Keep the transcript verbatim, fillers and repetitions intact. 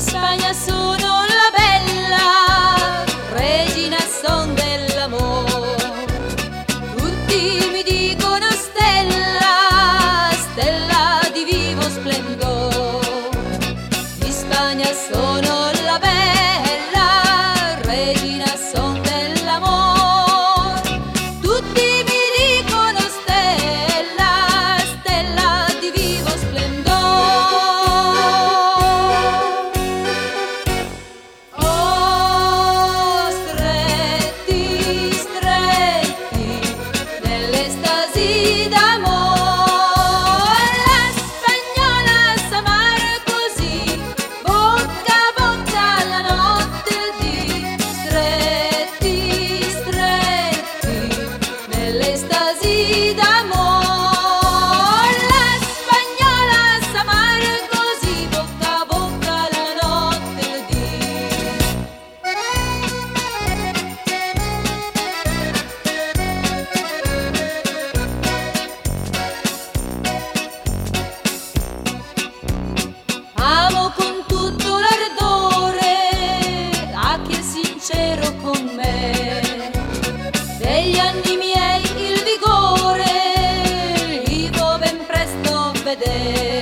Spagna sono la bella, regina son dell'amor. Tutti mi dicono stella, stella di vivo splendor. Di Spagna sono la bella, regina son dell'amor. Tutti mi dicono stella, stella di vivo splendor. Oh, stretti, stretti, nell'estasi d'amor, la spagnola s'amare così, bocca a bocca la notte di. Stretti, stretti, nell'estasi d'amor, la spagnola s'amare così, bocca a bocca la notte di. Amo con tutto l'ardore a chi è sincero con me. Degli anni miei il vigore li vo ben presto vedere.